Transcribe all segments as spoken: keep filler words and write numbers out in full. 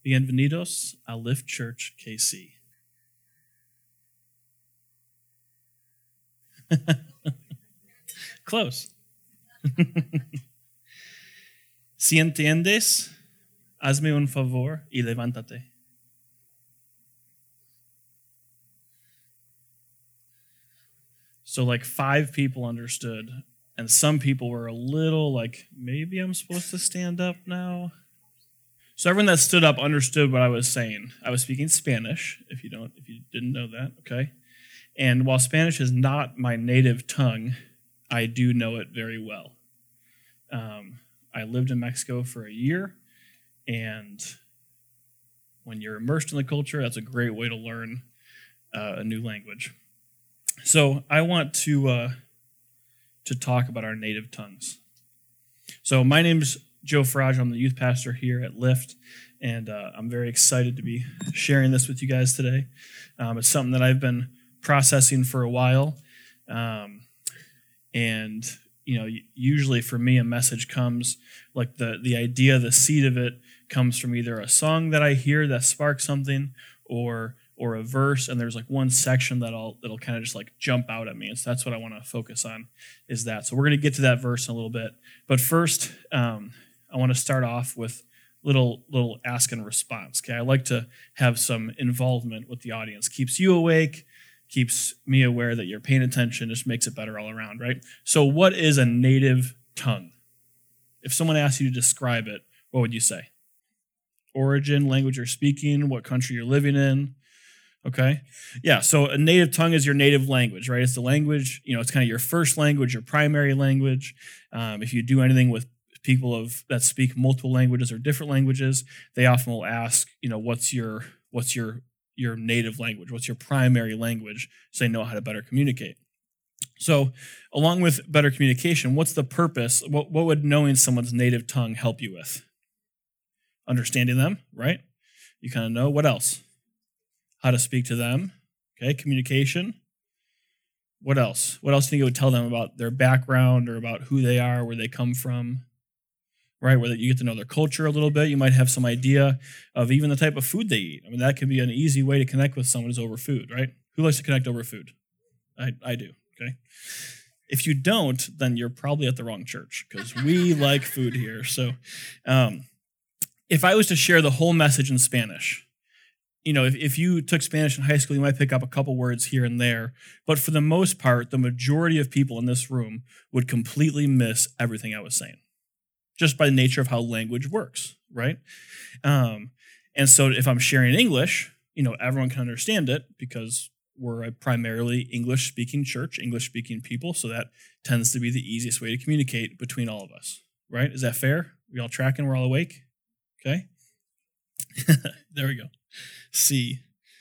Bienvenidos a Lift Church K C. Close. Si entiendes, hazme un favor y levántate. So like five people understood, and some people were a little like, maybe I'm supposed to stand up now. So everyone that stood up understood what I was saying. I was speaking Spanish, if you don't, if you didn't know that, okay? And while Spanish is not my native tongue, I do know it very well. Um, I lived in Mexico for a year, and when you're immersed in the culture, that's a great way to learn uh, a new language. So I want to uh, to talk about our native tongues. So my name's Joe Farage. I'm the youth pastor here at Lift, and uh, I'm very excited to be sharing this with you guys today. Um, it's something that I've been processing for a while, um, and you know, usually for me, a message comes like the the idea, the seed of it comes from either a song that I hear that sparks something, or or a verse, and there's like one section that'll that'll kind of just like jump out at me, and so that's what I want to focus on, is that. So we're going to get to that verse in a little bit, but first, um, I want to start off with little little ask and response. Okay, I like to have some involvement with the audience. Keeps you awake, keeps me aware that you're paying attention, just makes it better all around, right? So what is a native tongue? If someone asked you to describe it, what would you say? Origin, language you're speaking, what country you're living in. Okay? Yeah, so a native tongue is your native language, right? It's the language, you know, it's kind of your first language, your primary language. Um, if you do anything with people of that speak multiple languages or different languages, they often will ask, you know, what's your what's your your native language? What's your primary language? So they know how to better communicate. So along with better communication, what's the purpose? What, what would knowing someone's native tongue help you with? Understanding them, right? You kind of know. What else? How to speak to them. Okay, communication. What else? What else do you think it would tell them about their background or about who they are, where they come from? Right, where you get to know their culture a little bit. You might have some idea of even the type of food they eat. I mean, that could be an easy way to connect with someone is over food, right? Who likes to connect over food? I, I do, okay? If you don't, then you're probably at the wrong church, because we like food here. So um, if I was to share the whole message in Spanish, you know, if, if you took Spanish in high school, you might pick up a couple words here and there. But for the most part, the majority of people in this room would completely miss everything I was saying, just by the nature of how language works, right? Um, and so if I'm sharing English, you know, everyone can understand it because we're a primarily English-speaking church, English-speaking people, so that tends to be the easiest way to communicate between all of us, right? Is that fair? We all tracking? We're all awake? Okay? There we go. C.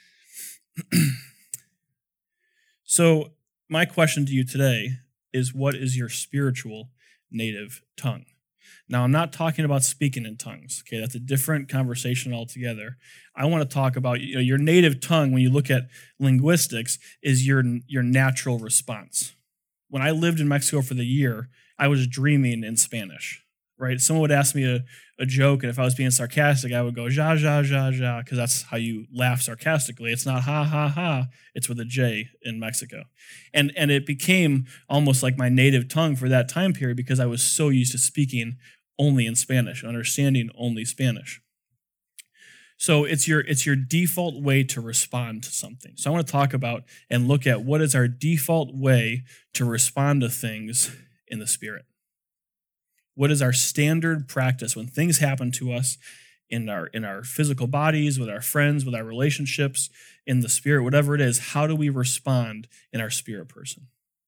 So my question to you today is, what is your spiritual native tongue? Now, I'm not talking about speaking in tongues, okay? That's a different conversation altogether. I want to talk about, you know, your native tongue, when you look at linguistics, is your, your natural response. When I lived in Mexico for the year, I was dreaming in Spanish, right? Someone would ask me a, a joke, and if I was being sarcastic, I would go, ja, ja, ja, ja, because that's how you laugh sarcastically. It's not ha, ha, ha. It's with a J in Mexico. And, and it became almost like my native tongue for that time period because I was so used to speaking only in Spanish, understanding only Spanish. So it's your it's your default way to respond to something. So I want to talk about and look at what is our default way to respond to things in the Spirit. What is our standard practice when things happen to us in our in our physical bodies, with our friends, with our relationships, in the Spirit, whatever it is? How do we respond in our spirit person?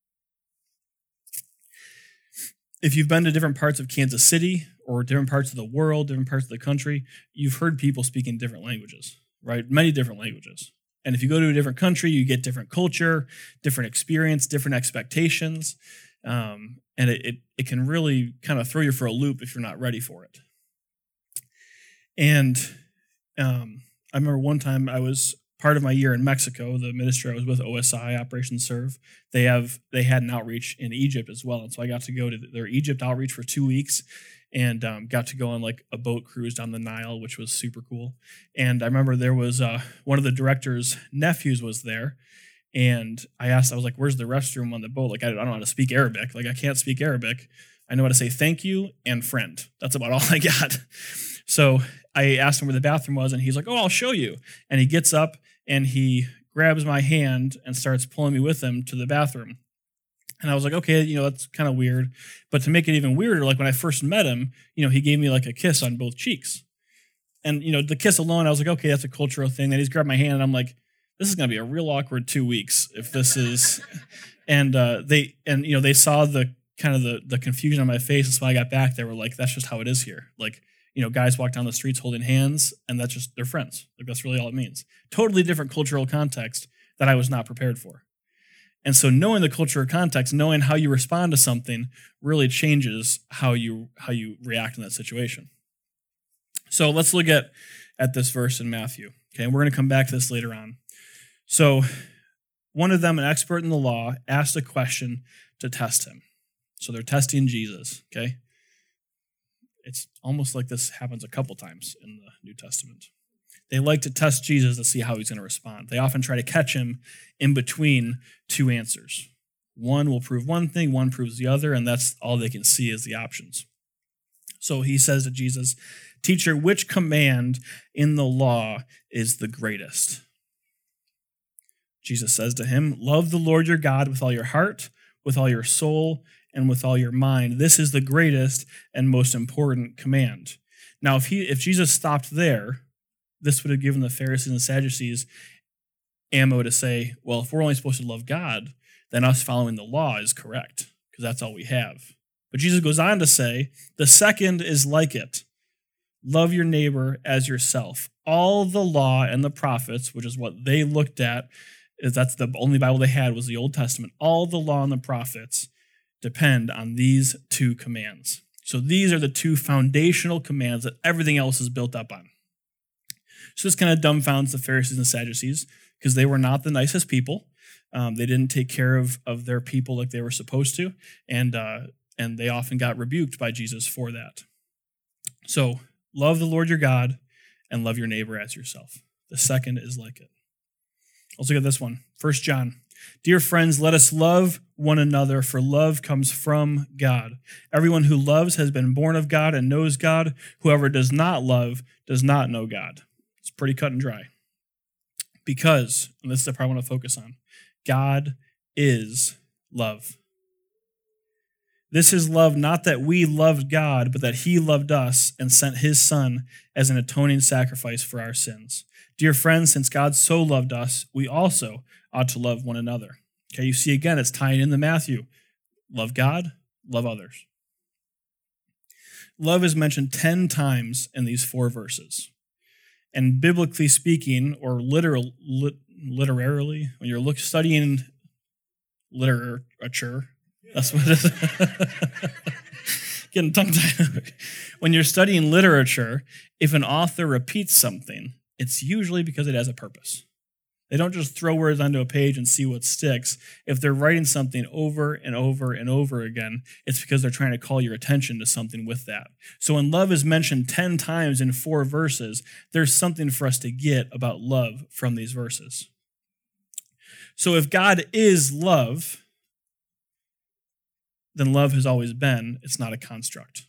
If you've been to different parts of Kansas City or different parts of the world, different parts of the country, you've heard people speaking different languages, right? Many different languages. And if you go to a different country, you get different culture, different experience, different expectations. Um, and it, it, it can really kind of throw you for a loop if you're not ready for it. And um, I remember one time I was part of my year in Mexico, the ministry I was with, O S I, Operation Serve, they have they had an outreach in Egypt as well. And so I got to go to their Egypt outreach for two weeks and um, got to go on like a boat cruise down the Nile, which was super cool. And I remember there was uh, one of the director's nephews was there. And I asked, I was like, where's the restroom on the boat? Like, I don't know how to speak Arabic. Like, I can't speak Arabic. I know how to say thank you and friend. That's about all I got. So I asked him where the bathroom was, and he's like, oh, I'll show you. And he gets up, and he grabs my hand and starts pulling me with him to the bathroom. And I was like, okay, you know, that's kind of weird. But to make it even weirder, like when I first met him, you know, he gave me like a kiss on both cheeks. And, you know, the kiss alone, I was like, okay, that's a cultural thing. Then he's grabbed my hand, and I'm like, this is going to be a real awkward two weeks if this is. And uh, they, and, you know, they saw the kind of the, the confusion on my face. And so when I got back, they were like, that's just how it is here. Like, you know, guys walk down the streets holding hands, and that's just, they're friends. Like, that's really all it means. Totally different cultural context that I was not prepared for. And so knowing the cultural context, knowing how you respond to something really changes how you how you react in that situation. So let's look at, at this verse in Matthew. Okay, and we're going to come back to this later on. So one of them, an expert in the law, asked a question to test him. So they're testing Jesus, okay? It's almost like this happens a couple times in the New Testament. They like to test Jesus to see how he's going to respond. They often try to catch him in between two answers. One will prove one thing, one proves the other, and that's all they can see is the options. So he says to Jesus, "Teacher, which command in the law is the greatest?" Jesus says to him, "Love the Lord your God with all your heart, with all your soul, and with all your mind. This is the greatest and most important command." Now, if he, if Jesus stopped there, this would have given the Pharisees and Sadducees ammo to say, well, if we're only supposed to love God, then us following the law is correct, because that's all we have. But Jesus goes on to say, the second is like it. Love your neighbor as yourself. All the law and the prophets, which is what they looked at, is that's the only Bible they had was the Old Testament. All the law and the prophets depend on these two commands. So these are the two foundational commands that everything else is built up on. So this kind of dumbfounds the Pharisees and Sadducees because they were not the nicest people. Um, they didn't take care of, of their people like they were supposed to, and uh, and they often got rebuked by Jesus for that. So love the Lord your God and love your neighbor as yourself. The second is like it. Let's look at this one. First John. Dear friends, let us love one another, for love comes from God. Everyone who loves has been born of God and knows God. Whoever does not love does not know God. It's pretty cut and dry. Because, and this is the part I want to focus on, God is love. This is love, not that we loved God, but that he loved us and sent his Son as an atoning sacrifice for our sins. Dear friends, since God so loved us, we also ought to love one another. Okay, you see again, it's tying into Matthew. Love God, love others. Love is mentioned ten times in these four verses. And biblically speaking, or literal, lit, literarily, when you're look, studying literature, that's what it is. Getting tongue-tied. When you're studying literature, if an author repeats something, it's usually because it has a purpose. They don't just throw words onto a page and see what sticks. If they're writing something over and over and over again, it's because they're trying to call your attention to something with that. So when love is mentioned ten times in four verses, there's something for us to get about love from these verses. So if God is love, then love has always been. It's not a construct.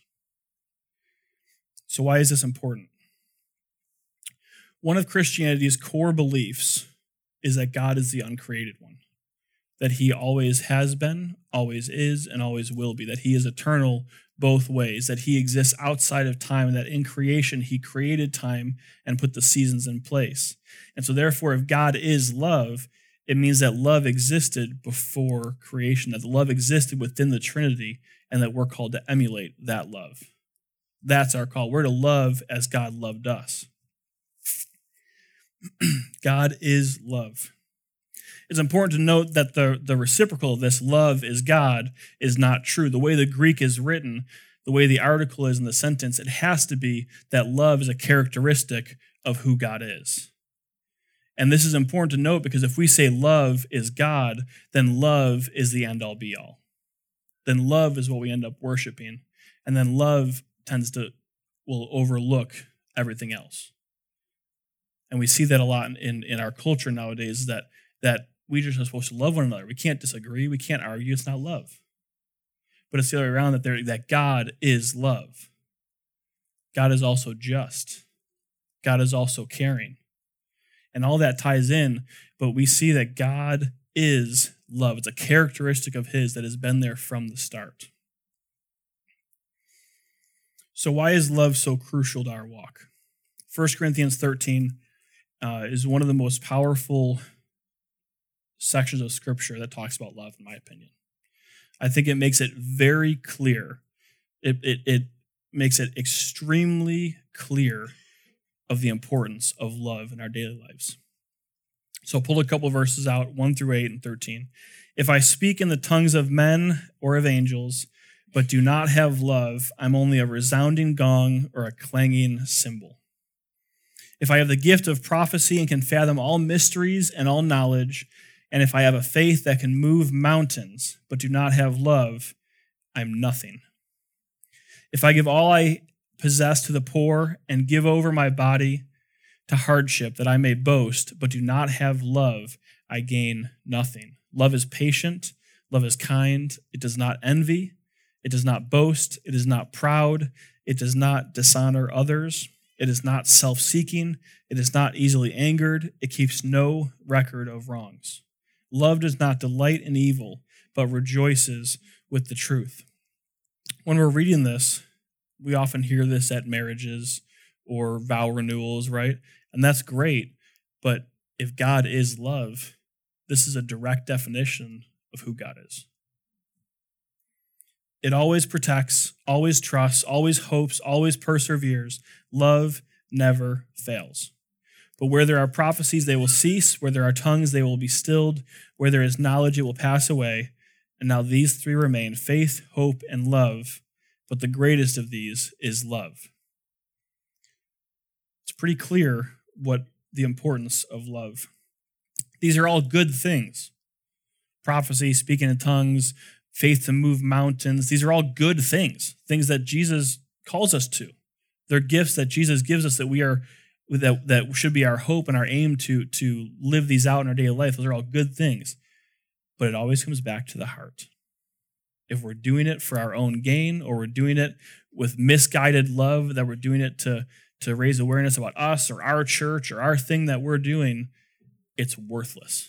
So why is this important? One of Christianity's core beliefs is that God is the uncreated one, that he always has been, always is, and always will be, that he is eternal both ways, that he exists outside of time, and that in creation he created time and put the seasons in place. And so therefore, if God is love, it means that love existed before creation, that love existed within the Trinity, and that we're called to emulate that love. That's our call. We're to love as God loved us. God is love. It's important to note that the, the reciprocal of this, love is God, is not true. The way the Greek is written, the way the article is in the sentence, it has to be that love is a characteristic of who God is. And this is important to note because if we say love is God, then love is the end all be all. Then love is what we end up worshiping. And then love tends to, will overlook everything else. And we see that a lot in, in, in our culture nowadays, that, that we just are supposed to love one another. We can't disagree. We can't argue. It's not love. But it's the other way around, that, there, that God is love. God is also just. God is also caring. And all that ties in, but we see that God is love. It's a characteristic of his that has been there from the start. So why is love so crucial to our walk? First Corinthians thirteen uh, is one of the most powerful sections of Scripture that talks about love, in my opinion. I think it makes it very clear. It, it, it makes it extremely clear of the importance of love in our daily lives. So I'll pull a couple of verses out, one through eight and thirteen. If I speak in the tongues of men or of angels, but do not have love, I'm only a resounding gong or a clanging cymbal. If I have the gift of prophecy and can fathom all mysteries and all knowledge, and if I have a faith that can move mountains, but do not have love, I'm nothing. If I give all I possess to the poor and give over my body to hardship that I may boast, but do not have love, I gain nothing. Love is patient. Love is kind. It does not envy. It does not boast. It is not proud. It does not dishonor others. It is not self-seeking. It is not easily angered. It keeps no record of wrongs. Love does not delight in evil, but rejoices with the truth. When we're reading this, we often hear this at marriages or vow renewals, right? And that's great. But if God is love, this is a direct definition of who God is. It always protects, always trusts, always hopes, always perseveres. Love never fails. But where there are prophecies, they will cease. Where there are tongues, they will be stilled. Where there is knowledge, it will pass away. And now these three remain: faith, hope, and love. But the greatest of these is love. It's pretty clear what the importance of love. These are all good things. Prophecy, speaking in tongues, faith to move mountains. These are all good things, things that Jesus calls us to. They're gifts that Jesus gives us that we are that, that should be our hope and our aim to, to live these out in our daily life. Those are all good things. But it always comes back to the heart. If we're doing it for our own gain, or we're doing it with misguided love, that we're doing it to, to raise awareness about us or our church or our thing that we're doing, it's worthless.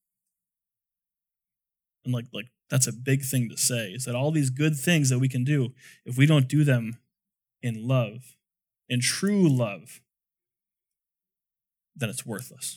And like, like that's a big thing to say, is that all these good things that we can do, if we don't do them in love, in true love, then it's worthless.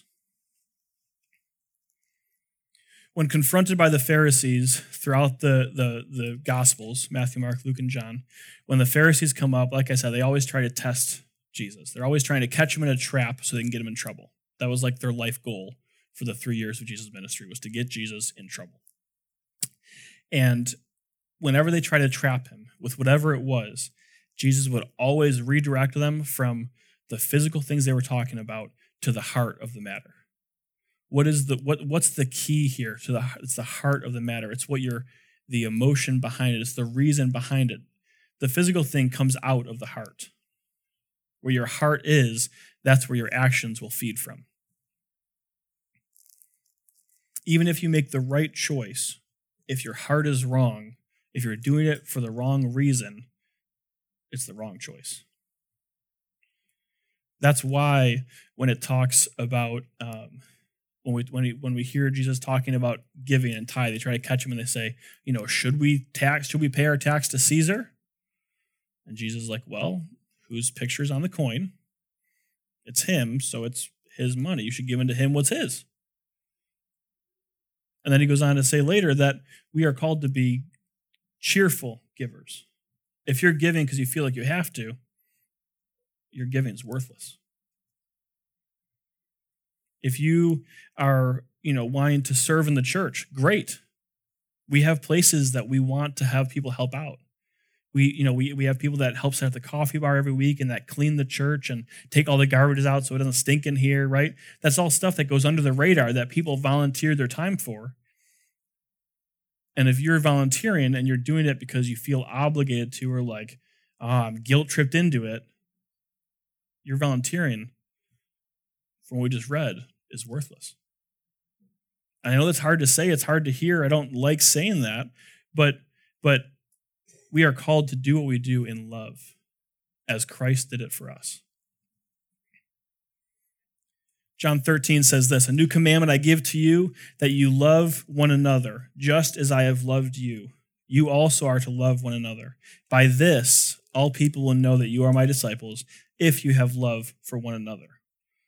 When confronted by the Pharisees throughout the, the, the Gospels, Matthew, Mark, Luke, and John, when the Pharisees come up, like I said, they always try to test Jesus. They're always trying to catch him in a trap so they can get him in trouble. That was like their life goal for the three years of Jesus' ministry, was to get Jesus in trouble. And whenever they try to trap him with whatever it was, Jesus would always redirect them from the physical things they were talking about to the heart of the matter. What is the what? What's the key here? To the it's the heart of the matter. It's what you're the emotion behind it. It's the reason behind it. The physical thing comes out of the heart. Where your heart is, that's where your actions will feed from. Even if you make the right choice, if your heart is wrong, if you're doing it for the wrong reason, it's the wrong choice. That's why when it talks about um, when we when we when we hear Jesus talking about giving and tithe, they try to catch him and they say, you know, should we tax? Should we pay our tax to Caesar? And Jesus is like, well, whose picture's on the coin? It's him, so it's his money. You should give unto him what's his. And then he goes on to say later that we are called to be cheerful givers. If you're giving because you feel like you have to, your giving is worthless. If you are, you know, wanting to serve in the church, great. We have places that we want to have people help out. We, you know, we, we have people that help set up the coffee bar every week and that clean the church and take all the garbage out so it doesn't stink in here, right? That's all stuff that goes under the radar that people volunteer their time for. And if you're volunteering and you're doing it because you feel obligated to, or like, oh, I'm guilt-tripped into it, your volunteering, from what we just read, is worthless. And I know that's hard to say. It's hard to hear. I don't like saying that. But, but we are called to do what we do in love, as Christ did it for us. John thirteen says this, "A new commandment I give to you, that you love one another, just as I have loved you. You also are to love one another. By this, all people will know that you are my disciples, if you have love for one another."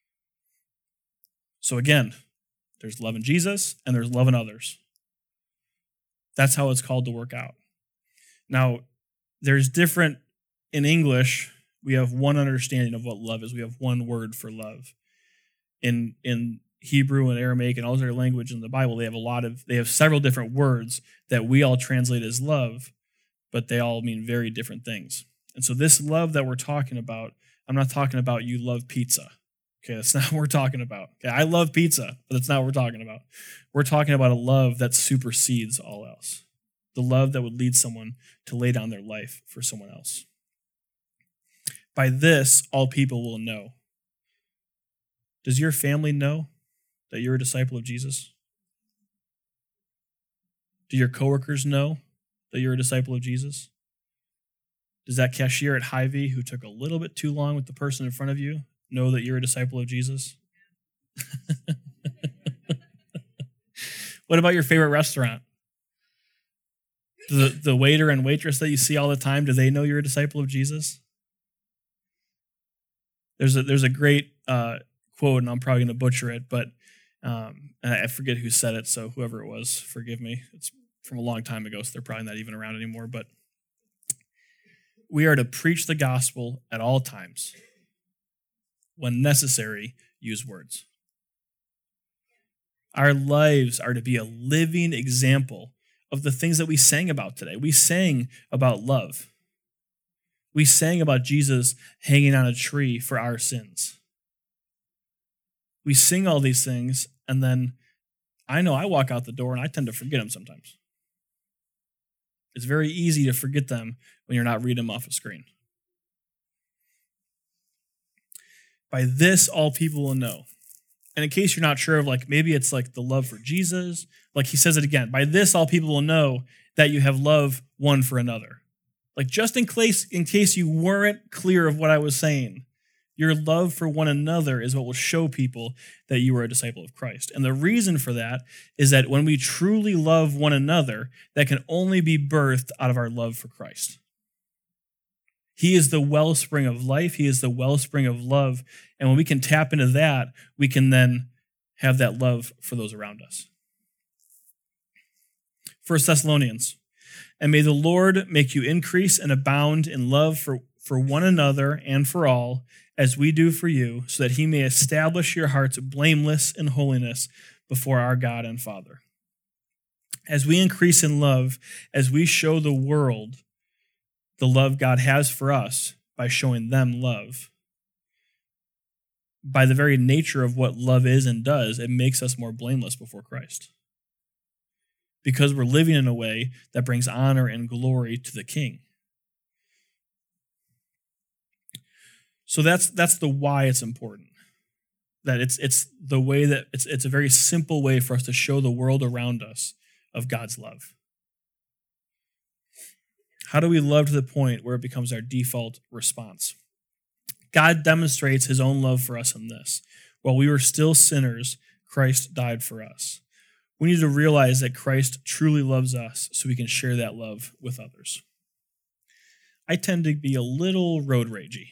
So again, there's love in Jesus and there's love in others. That's how it's called to work out. Now, there's different, in English, we have one understanding of what love is. We have one word for love. In in Hebrew and Aramaic and all other language in the Bible, they have a lot of, they have several different words that we all translate as love, but they all mean very different things. And so this love that we're talking about, I'm not talking about you love pizza. Okay, that's not what we're talking about. Okay, I love pizza, but that's not what we're talking about. We're talking about a love that supersedes all else. The love that would lead someone to lay down their life for someone else. By this, all people will know. Does your family know that you're a disciple of Jesus? Do your coworkers know that you're a disciple of Jesus? Does that cashier at Hy-Vee who took a little bit too long with the person in front of you know that you're a disciple of Jesus? What about your favorite restaurant? The, the waiter and waitress that you see all the time, do they know you're a disciple of Jesus? There's a, there's a great uh, quote, and I'm probably going to butcher it, but um, and I forget who said it, so whoever it was, forgive me. It's from a long time ago, so they're probably not even around anymore, but we are to preach the gospel at all times. When necessary, use words. Our lives are to be a living example of the things that we sang about today. We sang about love. We sang about Jesus hanging on a tree for our sins. We sing all these things, and then I know I walk out the door and I tend to forget them sometimes. It's very easy to forget them when you're not reading them off a screen. By this, all people will know. And in case you're not sure of, like, maybe it's like the love for Jesus, like he says it again, by this, all people will know that you have love one for another. Like, just in case, in case you weren't clear of what I was saying, your love for one another is what will show people that you are a disciple of Christ. And the reason for that is that when we truly love one another, that can only be birthed out of our love for Christ. He is the wellspring of life. He is the wellspring of love. And when we can tap into that, we can then have that love for those around us. First Thessalonians, and may the Lord make you increase and abound in love for, for one another and for all, as we do for you, so that he may establish your hearts blameless in holiness before our God and Father. As we increase in love, as we show the world the love God has for us by showing them love, by the very nature of what love is and does, it makes us more blameless before Christ. Because we're living in a way that brings honor and glory to the King. So that's that's the why it's important. That it's it's the way that it's it's a very simple way for us to show the world around us of God's love. How do we love to the point where it becomes our default response? God demonstrates his own love for us in this. While we were still sinners, Christ died for us. We need to realize that Christ truly loves us so we can share that love with others. I tend to be a little road ragey.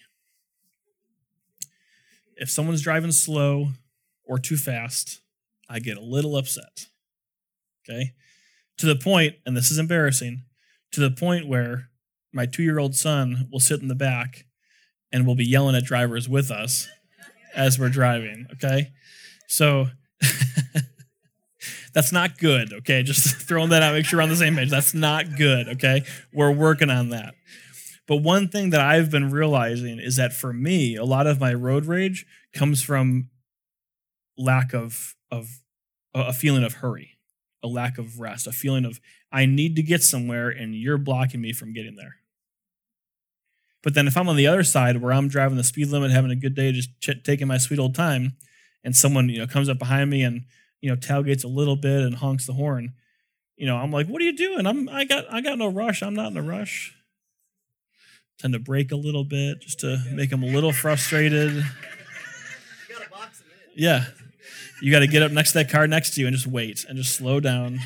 If someone's driving slow or too fast, I get a little upset. Okay? To the point, and this is embarrassing, to the point where my two-year-old son will sit in the back and will be yelling at drivers with us as we're driving, okay? So that's not good, okay? Just throwing that out, make sure we're on the same page. That's not good, okay? We're working on that. But one thing that I've been realizing is that for me, a lot of my road rage comes from lack of, of a feeling of hurry, a lack of rest, a feeling of I need to get somewhere and you're blocking me from getting there. But then if I'm on the other side where I'm driving the speed limit, having a good day, just ch- taking my sweet old time, and someone, you know, comes up behind me and, you know, tailgates a little bit and honks the horn, you know, I'm like, what are you doing? I'm I got I got no rush. I'm not in a rush. Tend to brake a little bit just to make them a little frustrated. You gotta box them in. Yeah. You got to get up next to that car next to you and just wait and just slow down.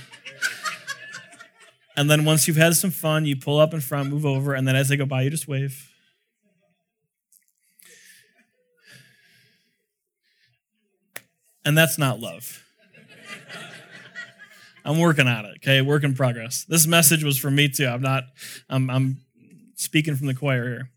And then once you've had some fun, you pull up in front, move over, and then as they go by, you just wave. And that's not love. I'm working on it, okay? Work in progress. This message was for me too. I'm not, I'm, I'm speaking from the choir here.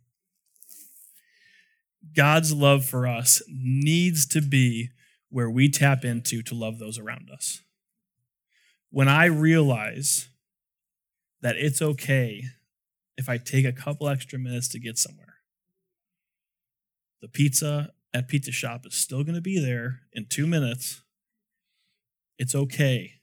God's love for us needs to be where we tap into to love those around us. When I realize that it's okay if I take a couple extra minutes to get somewhere, the pizza at Pizza Shop is still going to be there in two minutes. It's okay.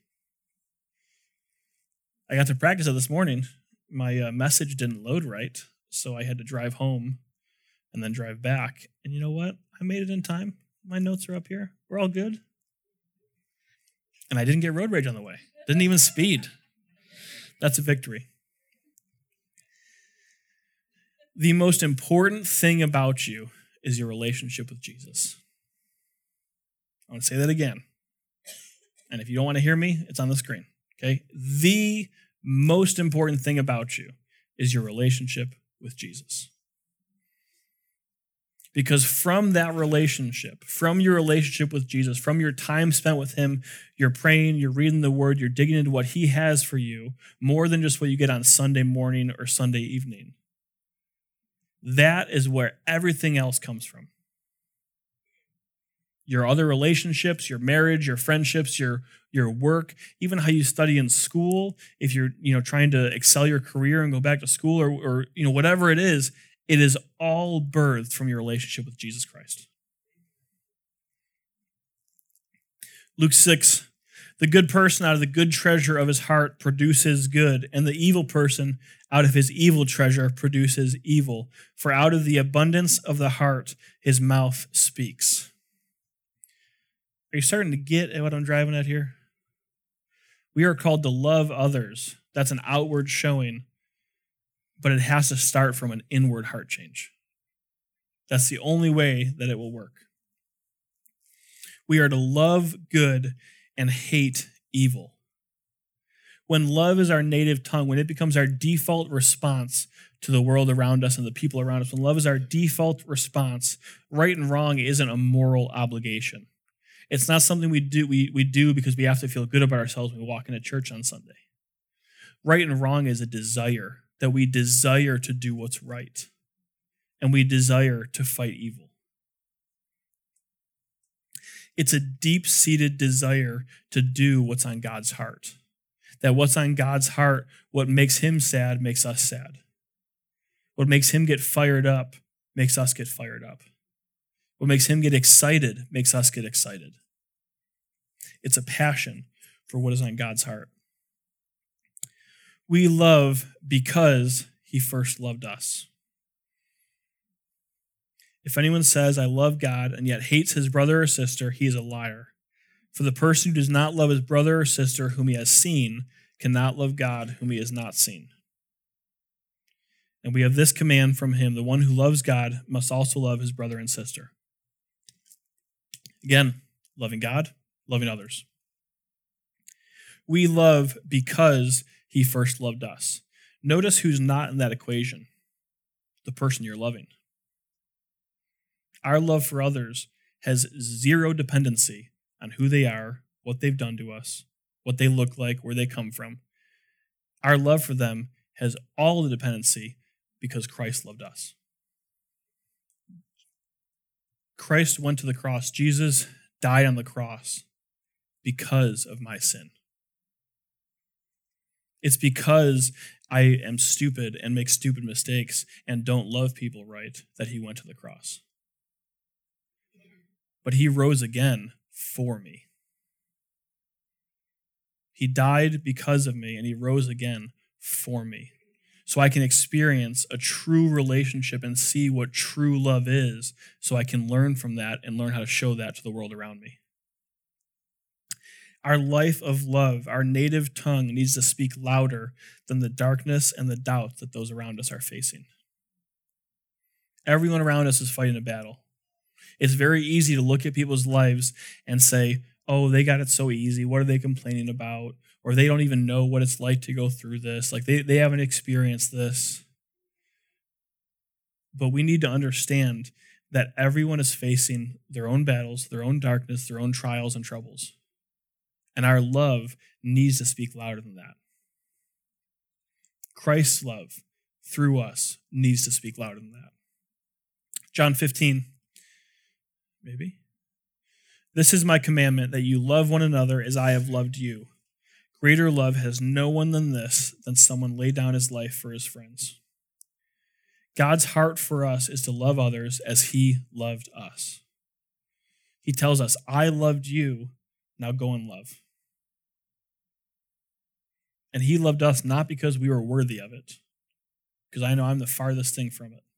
I got to practice it this morning. My uh, message didn't load right, so I had to drive home and then drive back. And you know what? I made it in time. My notes are up here. We're all good. And I didn't get road rage on the way. Didn't even speed. That's a victory. The most important thing about you is your relationship with Jesus. I want to say that again. And if you don't want to hear me, it's on the screen. Okay? The most important thing about you is your relationship with Jesus. Because from that relationship, from your relationship with Jesus, from your time spent with him, you're praying, you're reading the word, you're digging into what he has for you, more than just what you get on Sunday morning or Sunday evening. That is where everything else comes from. Your other relationships, your marriage, your friendships, your, your work, even how you study in school, if you're, you know, trying to excel your career and go back to school or, or you know, whatever it is, it is all birthed from your relationship with Jesus Christ. Luke six, the good person out of the good treasure of his heart produces good, and the evil person out of his evil treasure produces evil. For out of the abundance of the heart, his mouth speaks. Are you starting to get at what I'm driving at here? We are called to love others. That's an outward showing. But it has to start from an inward heart change. That's the only way that it will work. We are to love good and hate evil. When love is our native tongue, when it becomes our default response to the world around us and the people around us, when love is our default response, right and wrong isn't a moral obligation. It's not something we do, we, we do because we have to feel good about ourselves when we walk into church on Sunday. Right and wrong is a desire. That we desire to do what's right, and we desire to fight evil. It's a deep-seated desire to do what's on God's heart. That what's on God's heart, what makes him sad, makes us sad. What makes him get fired up, makes us get fired up. What makes him get excited, makes us get excited. It's a passion for what is on God's heart. We love because he first loved us. If anyone says, I love God, and yet hates his brother or sister, he is a liar. For the person who does not love his brother or sister whom he has seen cannot love God whom he has not seen. And we have this command from him, the one who loves God must also love his brother and sister. Again, loving God, loving others. We love because he first loved us. Notice who's not in that equation. The person you're loving. Our love for others has zero dependency on who they are, what they've done to us, what they look like, where they come from. Our love for them has all the dependency because Christ loved us. Christ went to the cross. Jesus died on the cross because of my sin. It's because I am stupid and make stupid mistakes and don't love people right, that he went to the cross. But he rose again for me. He died because of me, and he rose again for me. So I can experience a true relationship and see what true love is, so I can learn from that and learn how to show that to the world around me. Our life of love, our native tongue, needs to speak louder than the darkness and the doubt that those around us are facing. Everyone around us is fighting a battle. It's very easy to look at people's lives and say, oh, they got it so easy. What are they complaining about? Or they don't even know what it's like to go through this. Like they, they haven't experienced this. But we need to understand that everyone is facing their own battles, their own darkness, their own trials and troubles. And our love needs to speak louder than that. Christ's love through us needs to speak louder than that. John fifteen, maybe. This is my commandment, that you love one another as I have loved you. Greater love has no one than this, than someone lay down his life for his friends. God's heart for us is to love others as he loved us. He tells us, I loved you, now go and love. And he loved us not because we were worthy of it, because I know I'm the farthest thing from it.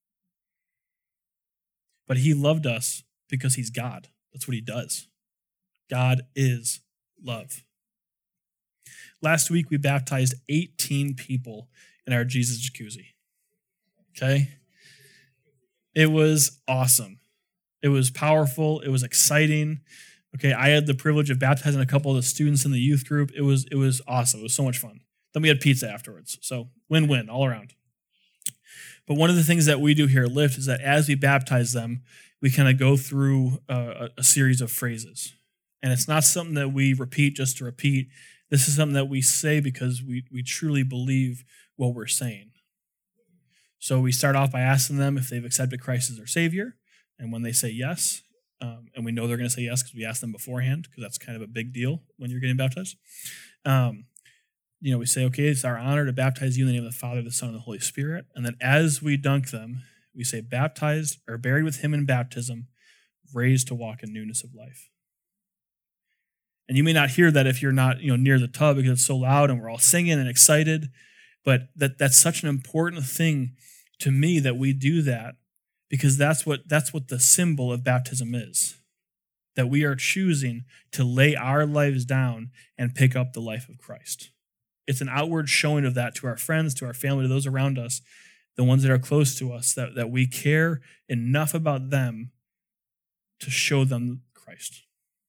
But he loved us because he's God. That's what he does. God is love. Last week, we baptized eighteen people in our Jesus Jacuzzi. Okay? It was awesome. It was powerful. It was exciting. Okay, I had the privilege of baptizing a couple of the students in the youth group. It was, it was awesome. It was so much fun. Then we had pizza afterwards. So win-win all around. But one of the things that we do here at Lift is that as we baptize them, we kind of go through a, a series of phrases. And it's not something that we repeat just to repeat. This is something that we say because we, we truly believe what we're saying. So we start off by asking them if they've accepted Christ as their Savior. And when they say yes, um, and we know they're going to say yes because we asked them beforehand, because that's kind of a big deal when you're getting baptized. Um, you know, we say, okay, it's our honor to baptize you in the name of the Father, the Son, and the Holy Spirit. And then as we dunk them, we say, baptized or buried with him in baptism, raised to walk in newness of life. And you may not hear that if you're not, you know, near the tub because it's so loud and we're all singing and excited. But that that's such an important thing to me that we do that, because that's what that's what the symbol of baptism is. That we are choosing to lay our lives down and pick up the life of Christ. It's an outward showing of that to our friends, to our family, to those around us, the ones that are close to us, that, that we care enough about them to show them Christ.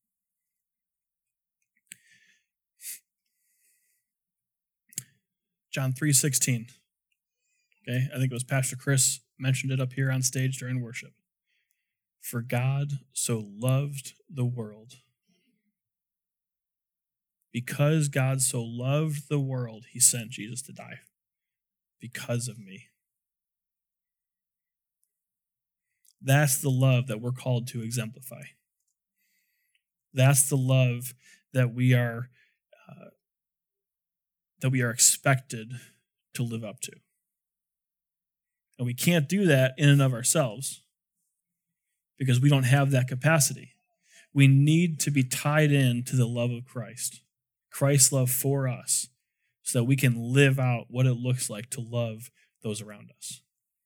John three sixteen. Okay, I think it was Pastor Chris mentioned it up here on stage during worship. For God so loved the world. Because God so loved the world, he sent Jesus to die. Because of me. That's the love that we're called to exemplify. That's the love that we are uh, that we are expected to live up to. And we can't do that in and of ourselves because we don't have that capacity. We need to be tied in to the love of Christ, Christ's love for us, so that we can live out what it looks like to love those around us.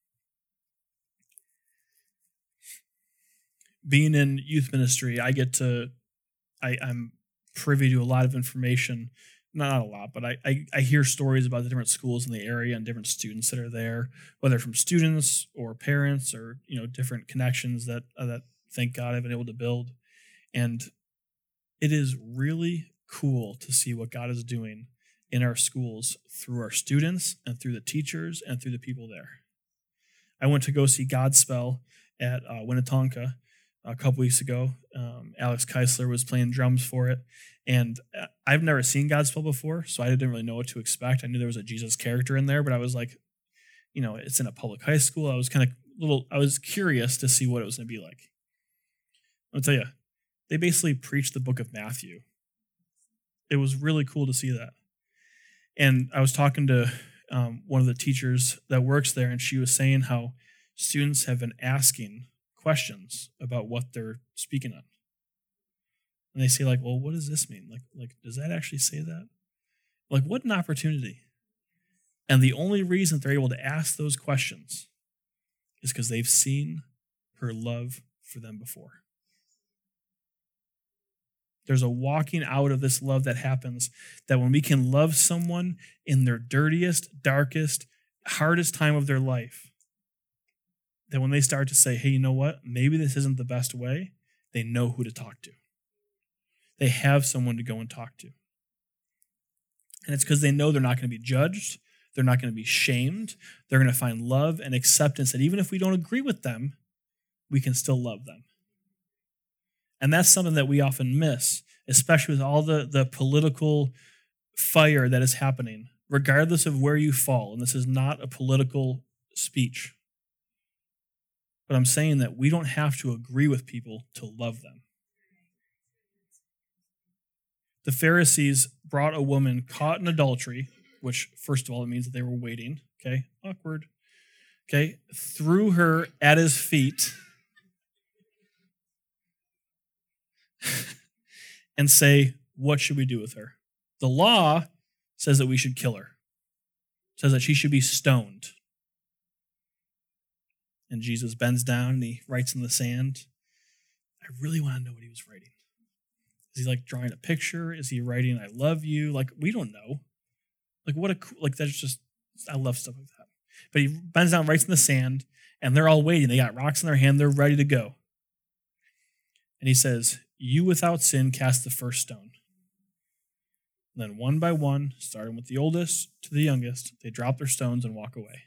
Being in youth ministry, I get to, I, I'm privy to a lot of information. Not a lot, but I, I, I hear stories about the different schools in the area and different students that are there, whether from students or parents or, you know, different connections that uh, that thank God I've been able to build. And it is really cool to see what God is doing in our schools through our students and through the teachers and through the people there. I went to go see Godspell at uh, Winnetonka a couple weeks ago. Um, Alex Keisler was playing drums for it. And I've never seen Godspell before, so I didn't really know what to expect. I knew there was a Jesus character in there, but I was like, you know, it's in a public high school. I was kind of little, I was curious to see what it was going to be like. I'll tell you, they basically preached the book of Matthew. It was really cool to see that. And I was talking to um, one of the teachers that works there, and she was saying how students have been asking questions about what they're speaking on. And they say, like, well, what does this mean? Like, like, does that actually say that? Like, what an opportunity. And the only reason they're able to ask those questions is because they've seen her love for them before. There's a walking out of this love that happens, that when we can love someone in their dirtiest, darkest, hardest time of their life, that when they start to say, hey, you know what? Maybe this isn't the best way, they know who to talk to. They have someone to go and talk to. And it's because they know they're not going to be judged. They're not going to be shamed. They're going to find love and acceptance that even if we don't agree with them, we can still love them. And that's something that we often miss, especially with all the, the political fire that is happening, regardless of where you fall. And this is not a political speech. But I'm saying that we don't have to agree with people to love them. The Pharisees brought a woman caught in adultery, which, first of all, it means that they were waiting. Okay, awkward. Okay, threw her at his feet and say, what should we do with her? The law says that we should kill her. It says that she should be stoned. And Jesus bends down and he writes in the sand. I really want to know what he was writing. Is he like drawing a picture? Is he writing, I love you? Like, we don't know. Like, what a, like, that's just, I love stuff like that. But he bends down, writes in the sand, and they're all waiting. They got rocks in their hand. They're ready to go. And he says, you without sin cast the first stone. And then one by one, starting with the oldest to the youngest, they drop their stones and walk away.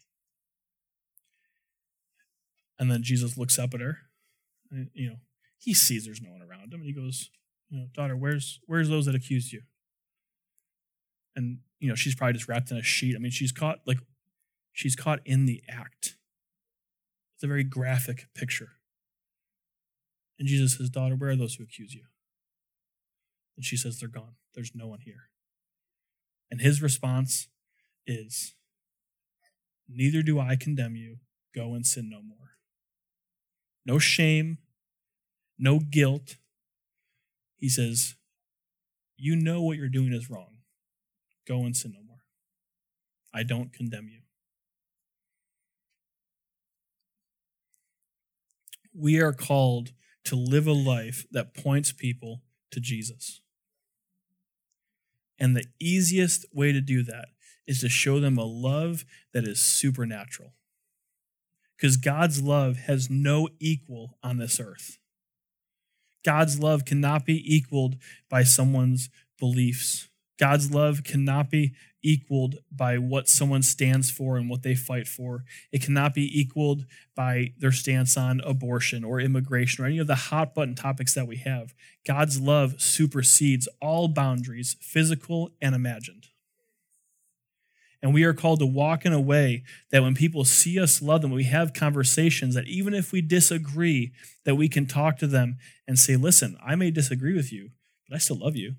And then Jesus looks up at her. And, you know, he sees there's no one around him. And he goes, you know, daughter, where's where's those that accused you? And, you know, she's probably just wrapped in a sheet. I mean, she's caught, like, she's caught in the act. It's a very graphic picture. And Jesus says, daughter, where are those who accuse you? And she says, they're gone. There's no one here. And his response is, neither do I condemn you. Go and sin no more. No shame, no guilt. He says, you know what you're doing is wrong. Go and sin no more. I don't condemn you. We are called to live a life that points people to Jesus. And the easiest way to do that is to show them a love that is supernatural. Because God's love has no equal on this earth. God's love cannot be equaled by someone's beliefs. God's love cannot be equaled by what someone stands for and what they fight for. It cannot be equaled by their stance on abortion or immigration or any of the hot button topics that we have. God's love supersedes all boundaries, physical and imagined. And we are called to walk in a way that when people see us love them, when we have conversations, that even if we disagree, that we can talk to them and say, listen, I may disagree with you, but I still love you.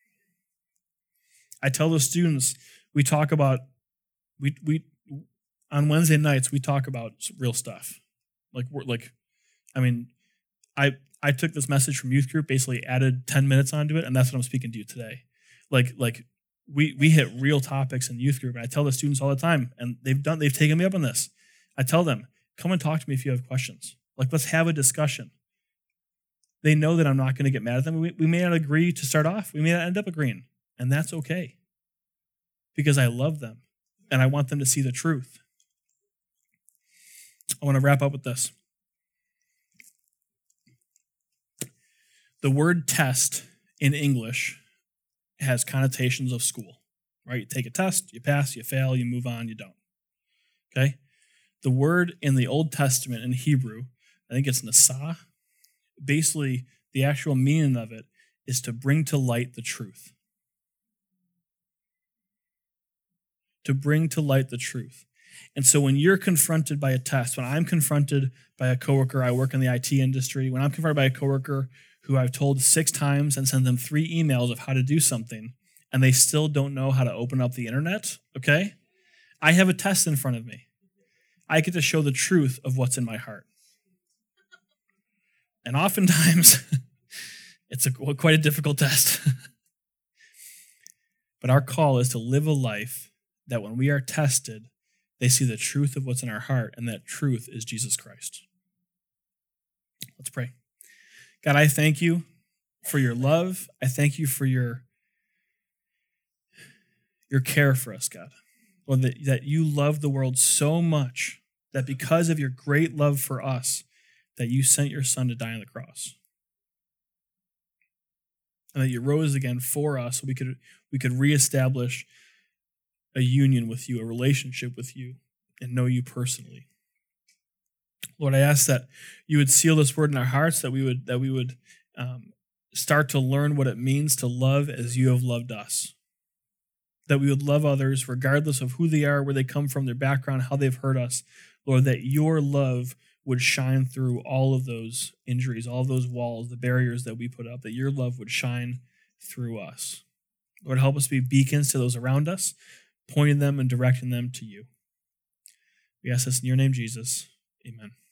I tell the students, we talk about, we we on Wednesday nights, we talk about real stuff. Like, we're like, I mean, I I took this message from youth group, basically added ten minutes onto it, and that's what I'm speaking to you today. Like, like, We we hit real topics in youth group, and I tell the students all the time, and they've done they've taken me up on this. I tell them, come and talk to me if you have questions. Like, let's have a discussion. They know that I'm not going to get mad at them. We, we may not agree to start off. We may not end up agreeing, and that's okay. Because I love them, and I want them to see the truth. I want to wrap up with this. The word test in English has connotations of school, right? You take a test, you pass, you fail, you move on, you don't. Okay? The word in the Old Testament in Hebrew, I think it's nasah. Basically, the actual meaning of it is to bring to light the truth. To bring to light the truth. And so when you're confronted by a test, when I'm confronted by a coworker, I work in the I T industry, when I'm confronted by a coworker who I've told six times and sent them three emails of how to do something, and they still don't know how to open up the internet, okay? I have a test in front of me. I get to show the truth of what's in my heart. And oftentimes, it's a, quite a difficult test. But our call is to live a life that when we are tested, they see the truth of what's in our heart, and that truth is Jesus Christ. Let's pray. God, I thank you for your love. I thank you for your, your care for us, God. Lord, that, that you love the world so much that because of your great love for us, that you sent your son to die on the cross. And that you rose again for us so we could, we could reestablish a union with you, a relationship with you, and know you personally. Lord, I ask that you would seal this word in our hearts, that we would that we would um, start to learn what it means to love as you have loved us. That we would love others regardless of who they are, where they come from, their background, how they've hurt us. Lord, that your love would shine through all of those injuries, all of those walls, the barriers that we put up, that your love would shine through us. Lord, help us be beacons to those around us, pointing them and directing them to you. We ask this in your name, Jesus. Amen.